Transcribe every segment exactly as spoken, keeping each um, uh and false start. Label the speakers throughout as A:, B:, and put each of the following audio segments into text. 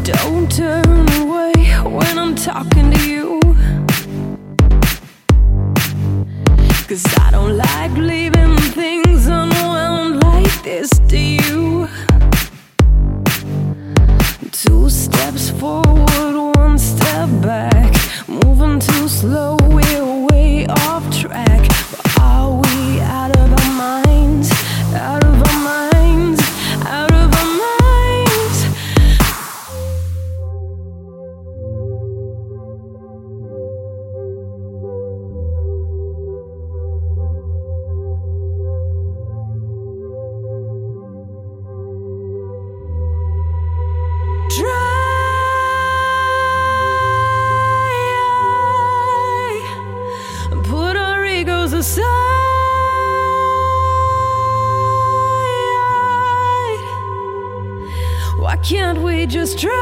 A: Don't turn away when I'm talking to you, 'cause I don't like leaving things unwound like this to you. Two steps forward, one step back, moving too slow, we're way off track. But are we out of our minds? Out of our minds? Out of our minds? Put our egos aside. Why can't we just try?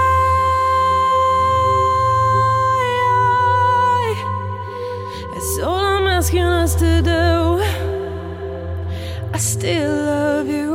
A: It's all I'm asking us to do. I still love you.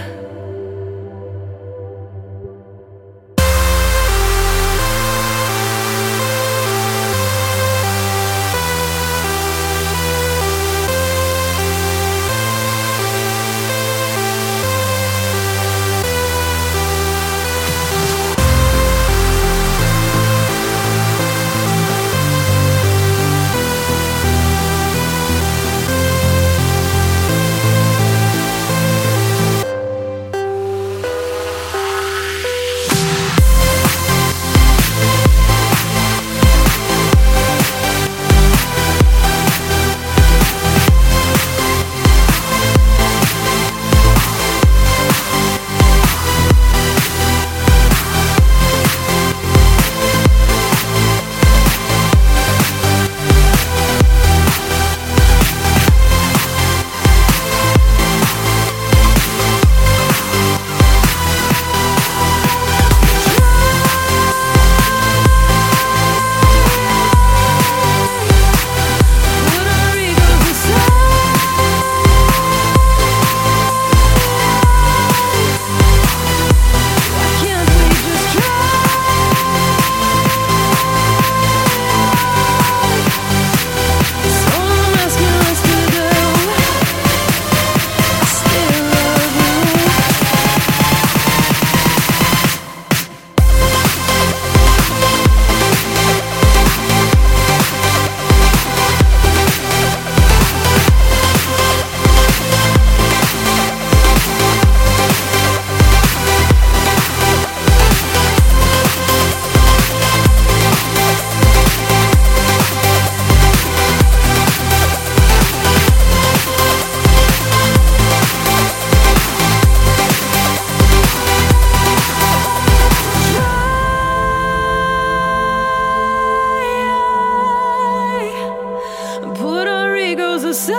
A: Aside.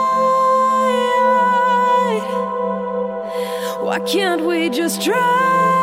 A: Why can't we just try?